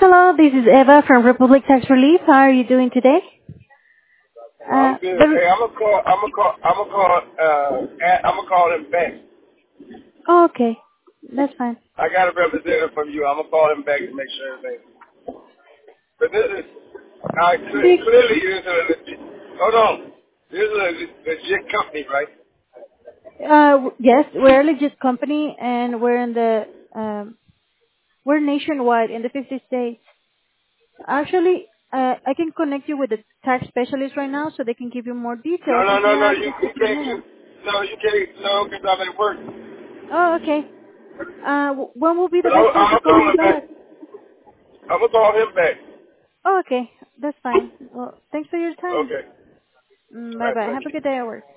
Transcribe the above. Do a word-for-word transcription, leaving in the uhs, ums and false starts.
hello. This is Eva from Republic Tax Relief. How are you doing today? Uh, I'm good. the, Hey, I'm gonna call. I'm gonna call. I'm gonna call. Uh, a- I'm gonna call him back. oh, okay. That's fine. I got a representative from you. I'm gonna call him back to make sure everything. But this is, I cle- Big, clearly this is a legit. Hold on. This is a le- legit company, right? uh, w- yes, we're a legit company and we're in the, um, we're nationwide in the fifty states. Actually, uh, I can connect you with the tax specialist right now so they can give you more No, details no, if you no, no. have You, just a you few can't. You, minutes. no, you can't. No, because I'm at work. Oh, okay. Uh, w- when will be the But I, best time I'm to gonna call call you him back. back? I'm gonna call him back. Oh, okay. That's fine. Well, thanks for your time. Okay. Mm, All bye right. bye. Thank Have a you. good day at work.